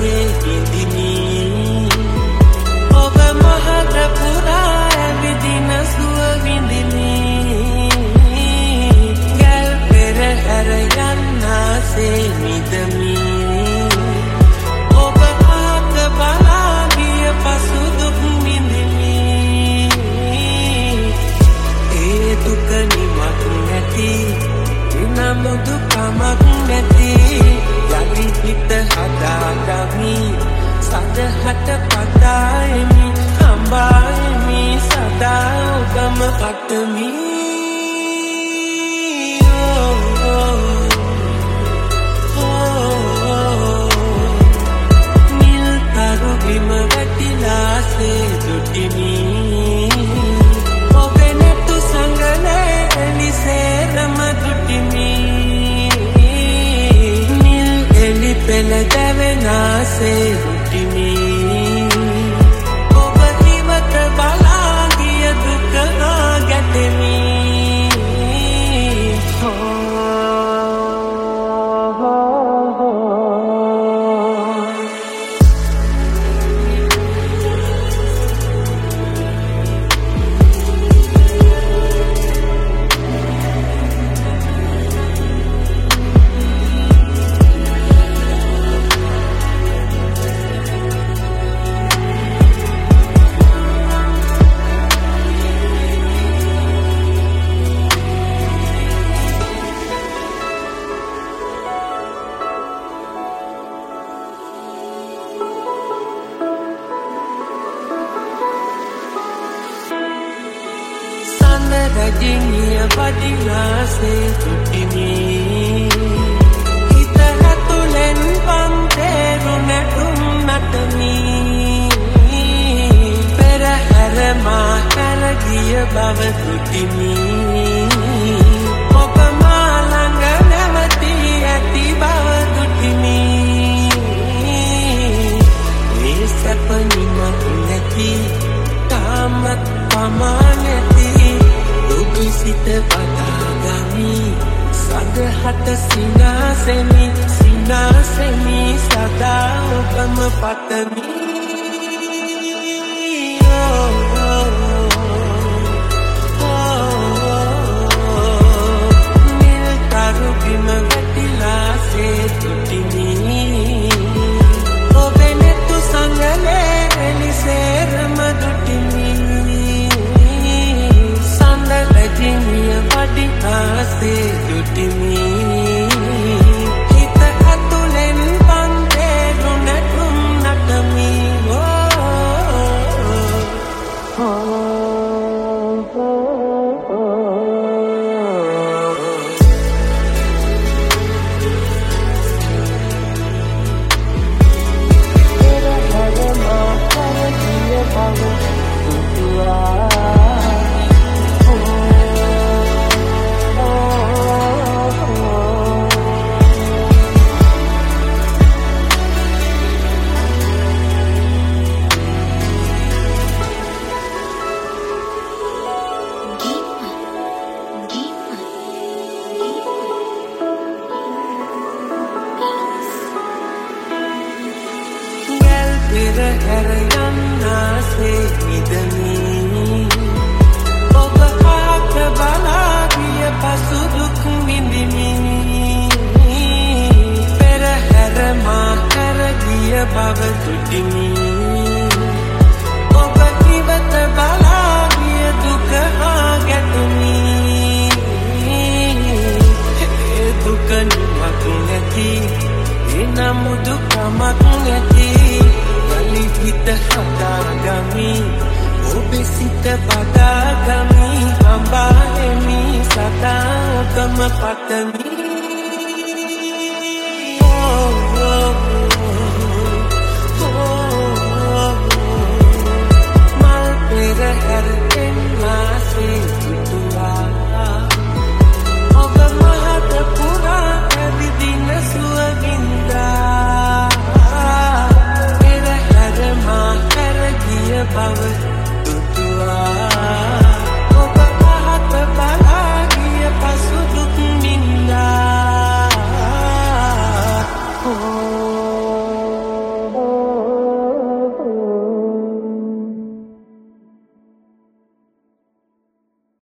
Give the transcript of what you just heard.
නාසේ විඳිමි ඔබ මහත පුරා ඇවිදින සුව විඳිමි ගල් පෙරහැර යන්නාසේ මිදමි ඔබ ආක බලා ගිය පසු දුක් විඳිමි ඒ දුක නිමක් නැති නමුදු කමක් නැති යලි හිත හදාගමි සදහට පදායමි අම්බායමි සදා ඔබම පටමි නිල් තරු බිම වැටිලාසේ දුටිමි ඔබේ නැතු සංගලේ එලිසේරම දුටිමි පෙළ දැවෙනාසේ දුටිමි ඔබ හිමත බලා ගිය දුක ගැටෙමි රජිනිය වඩිනාසේ දුටිමි හිත ඇතුලෙන් පන්තේරු නැටුම් නටමි පෙරහැර මා හැර ගිය බව දුටිමි ඔබ මා ළඟ නැවතී ඇති බව දුටිමි මේ සැප නිමක් නැති තාමත් පමා නැති සිත පදාගමි සදහට සිනාසෙමි සදා ඔබම පතමි නිල් තරු බිම වැටිලාසේ දුටිමි ඔබේ නැතු සංගලේ එලිසේරම දුටිමි රජිනිය වඩිනාසේ දුටිමි හිත ඇතුලෙන් පන්තේරු නැටුම් නටමි පෙරහැර යන්නාසේ මිදමි ඔබ ආක බලා ගිය පසු දුක් විඳිමි පෙරහැර මා හැර ගිය බව දුටිමි ඔබ හිවත බලා ගිය දුක ගැටුමි ඒ දුක නිමක් නැති නමුදු කමක් නැති හිත හදාගමි ඔබේ සිත පදාගමි අම්බාෙමි සදා ඔබම පතමි